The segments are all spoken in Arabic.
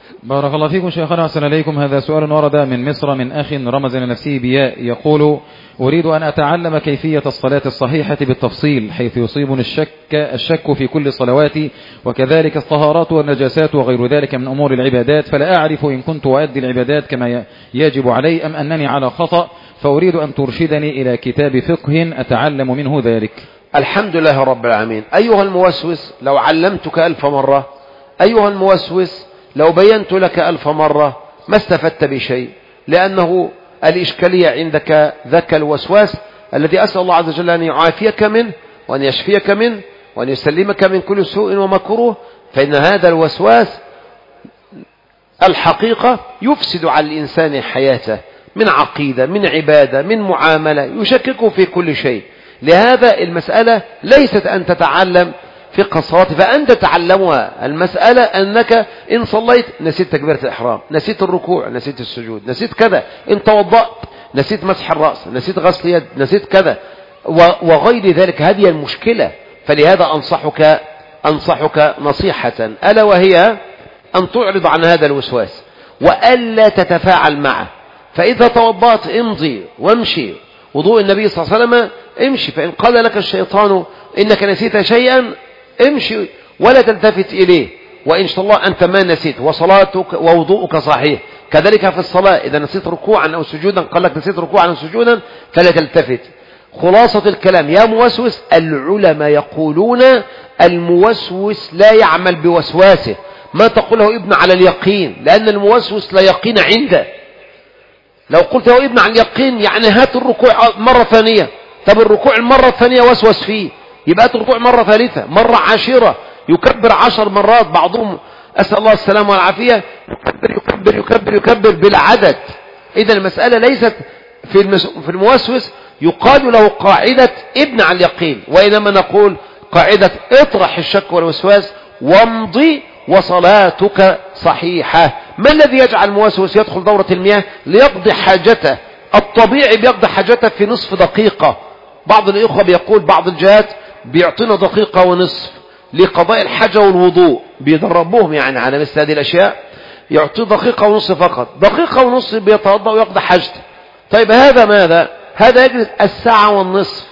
بارك الله فيكم شيخنا، أحسن إليكم. هذا سؤال ورد من مصر من أخ رمز لنفسه بياء، يقول: أريد أن أتعلم كيفية الصلاة الصحيحة بالتفصيل، حيث يصيبني الشك في كل صلواتي، وكذلك الطهارات والنجاسات وغير ذلك من أمور العبادات، فلا أعرف إن كنت أؤدي العبادات كما يجب علي أم أنني على خطأ، فأريد أن ترشدني إلى كتاب فقه أتعلم منه ذلك. الحمد لله رب العالمين. أيها الموسوس، لو علمتك 1000 مرة، أيها الموسوس لو بينت لك 1000 مرة، ما استفدت بشيء، لأنه الإشكالية عندك ذاك الوسواس الذي أسأل الله عز وجل أن يعافيك منه وأن يشفيك منه وأن يسلمك من كل سوء ومكروه. فإن هذا الوسواس الحقيقة يفسد على الإنسان حياته، من عقيدة، من عبادة، من معاملة، يشككه في كل شيء. لهذا المسألة ليست أن تتعلم فقه الصلاة فأنت تعلمها، المسألة أنك إن صليت نسيت تكبيرة الإحرام، نسيت الركوع، نسيت السجود، نسيت كذا، إن توضأت نسيت مسح الرأس، نسيت غسل يد، نسيت كذا وغير ذلك. هذه المشكلة. فلهذا أنصحك نصيحة، ألا وهي أن تعرض عن هذا الوسواس وألا تتفاعل معه. فإذا توضأت امضي وامشي، وضوء النبي صلى الله عليه وسلم امشي. فإن قال لك الشيطان إنك نسيت شيئا امشي ولا تلتفت إليه، وإن شاء الله أنت ما نسيت وصلاتك ووضوءك صحيح. كذلك في الصلاة إذا نسيت ركوعا أو سجودا، قال لك نسيت ركوعا أو سجودا، فلا تلتفت. خلاصة الكلام يا موسوس، العلماء يقولون الموسوس لا يعمل بوسواسه، ما تقوله ابن على اليقين، لأن الموسوس لا يقين عنده. لو قلت له ابن على اليقين يعني هات الركوع مرة ثانية، طب الركوع المرة الثانية وسوس فيه، يبقى الركوع مرة ثالثة، مرة عاشرة، يكبر 10 مرات، بعضهم أسأل الله السلامة والعافية يكبر بالعدد. إذا المسألة ليست في الموسوس يقال له قاعدة ابن على اليقين، وإنما نقول قاعدة اطرح الشك والوسواس وامضي وصلاتك صحيحة. ما الذي يجعل الموسوس يدخل دورة المياه ليقضي حاجته؟ الطبيعي بيقضي حاجته في نصف دقيقة. بعض الإخوة بيقول بعض الجهات بيعطينا دقيقة ونصف لقضاء الحاجة والوضوء، بيدربوهم يعني على مثل هذه الأشياء، يعطي دقيقة ونصف فقط، دقيقة ونصف بيتوضأ ويقضي حاجته. طيب هذا ماذا؟ هذا يجلس الساعة والنصف،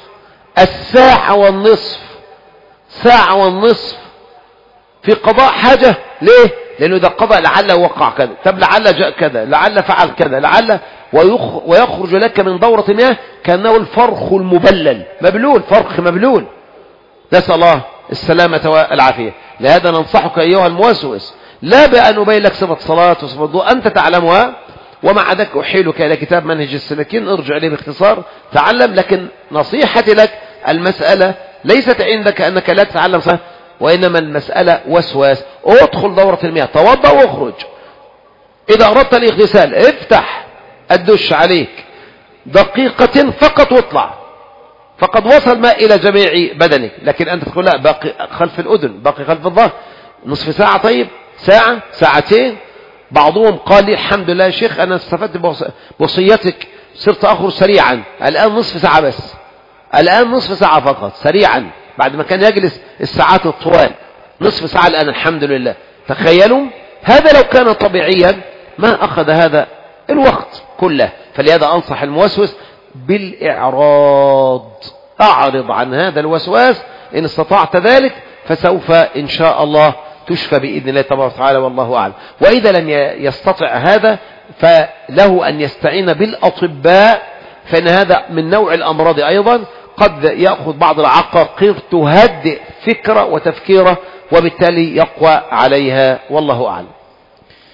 ساعة والنصف في قضاء حاجة. ليه؟ لأنه إذا قضى لعل وقع كذا، طب لعل جاء كذا، لعل فعل كذا، لعل، ويخرج لك من دورة المياه كأنه الفرخ المبلل، فرخ مبلول، نسأل الله السلامة والعافية. لهذا ننصحك أيها الموسوس، لا بأن نبين لك صفة صلاة وصفة وضوء أنت تعلمها، ومع ذلك أحيلك إلى كتاب منهج السلكين، ارجع إليه باختصار تعلم. لكن نصيحتي لك، المسألة ليست عندك أنك لا تتعلم صلاة، وإنما المسألة وسواس. ادخل دورة المياه، توضأ واخرج. إذا أردت الاغتسال افتح الدش عليك دقيقة فقط واطلع، فقد وصل ماء إلى جميع بدنك. لكن أنت تقول لا، باقي خلف الأذن، باقي خلف الظهر، نصف ساعة، طيب ساعة، ساعتين. بعضهم قال لي الحمد لله يا شيخ أنا استفدت بوصيتك، صرت أخرج سريعا، الآن نصف ساعة بس، الآن نصف ساعة فقط سريعا، بعد ما كان يجلس الساعات الطوال، نصف ساعة الآن الحمد لله. تخيلوا، هذا لو كان طبيعيا ما أخذ هذا الوقت كله. فلهذا أنصح الموسوس بالإعراض، أعرض عن هذا الوسواس إن استطعت ذلك، فسوف إن شاء الله تشفى بإذن الله تبارك وتعالى، والله أعلم. وإذا لم يستطع هذا فله أن يستعين بالأطباء، فإن هذا من نوع الأمراض أيضا قد يأخذ بعض العقاقير تهدئ فكرة وتفكيره، وبالتالي يقوى عليها، والله أعلم.